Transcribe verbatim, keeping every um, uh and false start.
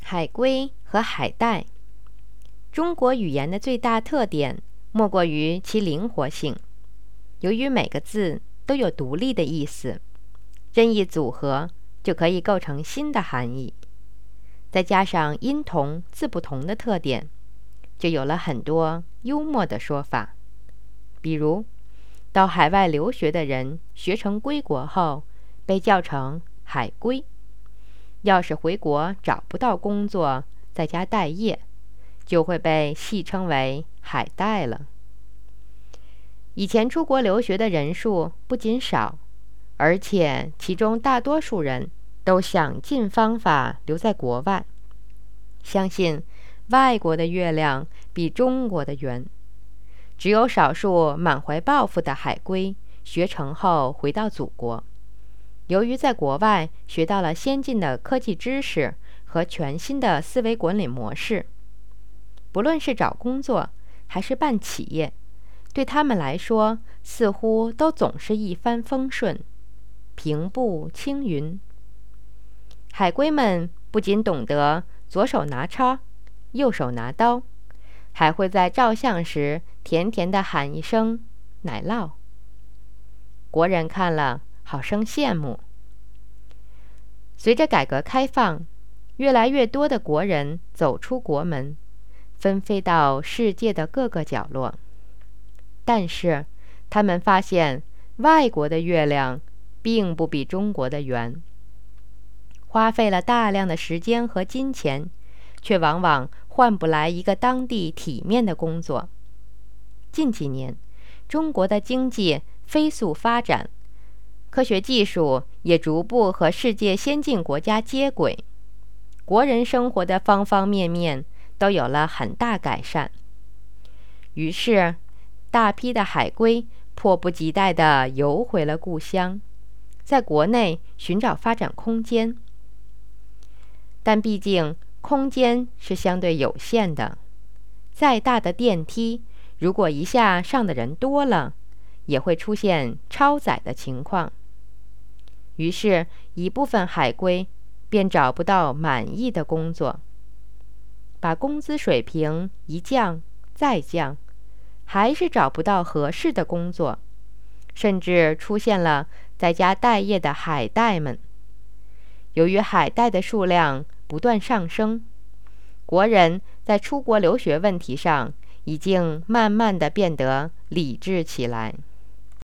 海龟和海带。中国语言的最大特点莫过于其灵活性，由于每个字都有独立的意思，任意组合就可以构成新的含义。再加上音同字不同的特点，就有了很多幽默的说法。比如，到海外留学的人学成归国后，被叫成海归；要是回国找不到工作，在家待业，就会被戏称为海带了。以前出国留学的人数不仅少，而且其中大多数人都想尽方法留在国外，相信外国的月亮比中国的圆。只有少数满怀抱负的海归学成后回到祖国，由于在国外学到了先进的科技知识和全新的思维管理模式，不论是找工作还是办企业，对他们来说似乎都总是一帆风顺，平步青云。海归们不仅懂得左手拿叉，右手拿刀，还会在照相时甜甜地喊一声奶酪。国人看了好生羡慕。随着改革开放，越来越多的国人走出国门，纷飞到世界的各个角落。但是他们发现外国的月亮并不比中国的圆，花费了大量的时间和金钱，却往往换不来一个当地体面的工作。近几年，中国的经济飞速发展，科学技术也逐步和世界先进国家接轨，国人生活的方方面面都有了很大改善。于是，大批的海归迫不及待地游回了故乡，在国内寻找发展空间。但毕竟空间是相对有限的，再大的电梯，如果一下上的人多了，也会出现超载的情况。于是，一部分海归便找不到满意的工作，把工资水平一降再降，还是找不到合适的工作，甚至出现了在家待业的海带们。由于海带的数量不断上升，国人在出国留学问题上已经慢慢地变得理智起来。